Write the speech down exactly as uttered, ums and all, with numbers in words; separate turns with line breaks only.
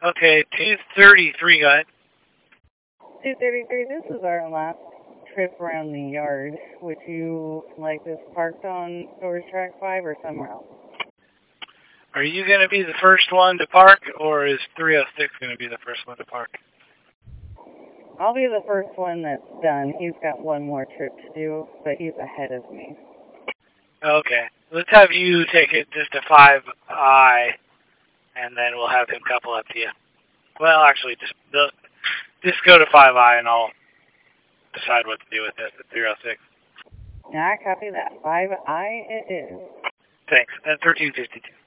Okay, two thirty-three, go ahead.
two thirty-three, this is our last trip around the yard. Would you like this parked on storage track five or somewhere else?
Are you going to be the first one to park, or is three oh six going to be the first one to park?
I'll be the first one that's done. He's got one more trip to do, but he's ahead of me.
Okay. Let's have you take it just to five I, and then we'll have him couple up to you. Well, actually, just just go to five I, and I'll decide what to do with it at three oh six.
Yeah, I copy that. five I it is.
Thanks. At thirteen fifty-two.